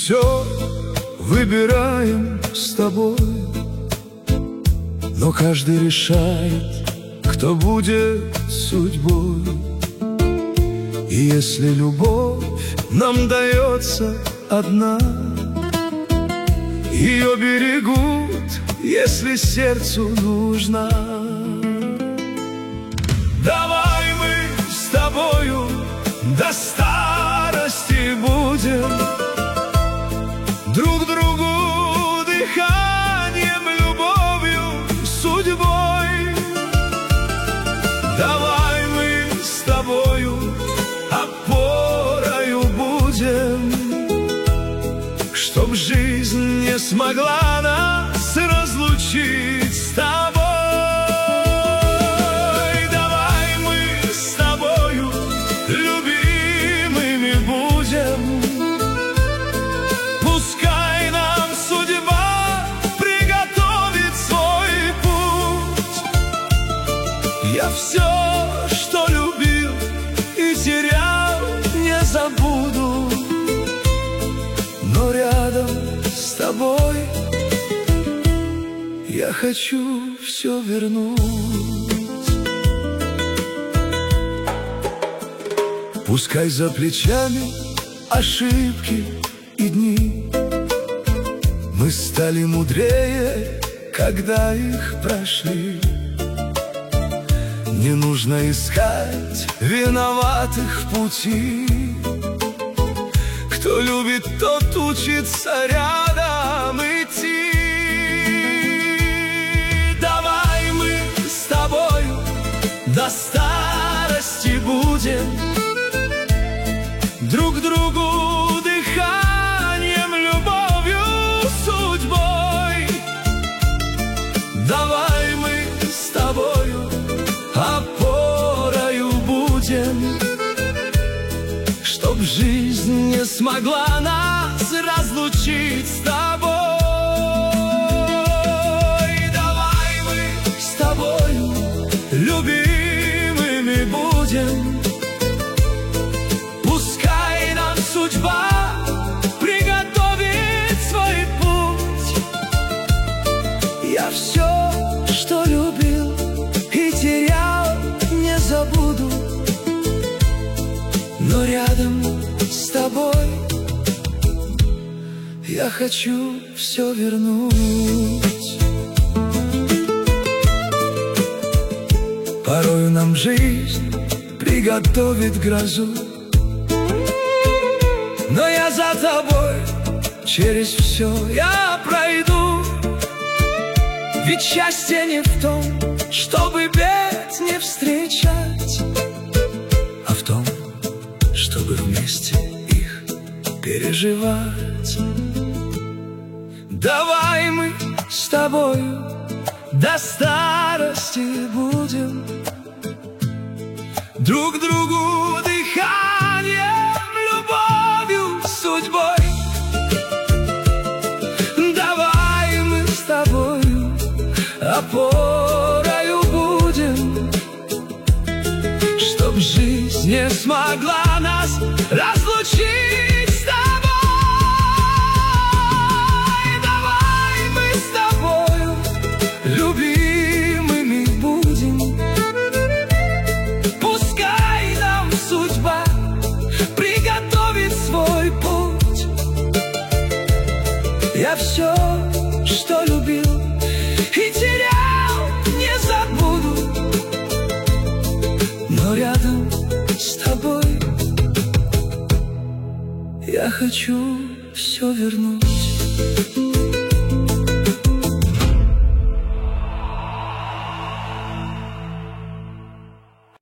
все выбираем с тобой, но каждый решает, кто будет судьбой. И если любовь нам дается одна, ее берегут, если сердцу нужна. Давай мы с тобою до старости будем друг другу дыханием, любовью, судьбой. Давай мы с тобою опорою будем, чтоб жизнь не смогла нас разлучить с тобой. Давай мы с тобою любимыми будем, пускай нам судьба приготовит свой путь. Я все, что любил и терял, не забуду, но рядом с тобой я хочу все вернуть. Пускай за плечами ошибки и дни, мы стали мудрее, когда их прошли. Не нужно искать виноватых в пути. Кто любит, тот учится рядом идти. Давай мы с тобою до старости будем друг другу дыханием, любовью, судьбой. Давай мы с тобою опорою будем, чтоб жизнь не смогла нас разлучить с тобой. Давай мы с тобою любимыми будем, пускай нам судьба приготовит свой путь. Я все, что любил и терял, не забуду, но рядом с тобой я хочу все вернуть. Порою нам жизнь приготовит грозу, но я за тобой через все я пройду. Ведь счастье не в том, чтобы бед не встречать, а в том, чтобы вместе их переживать. Давай мы с тобою до старости будем друг другу дыханием, любовью, судьбой. Давай мы с тобою опорою будем, чтоб жизнь не смогла нас разлучить с тобой. Давай мы с тобою любимыми будем, пускай нам судьба приготовит свой путь. Я все, что любил и терял, не забуду, но рядом с тобой я хочу все вернуть.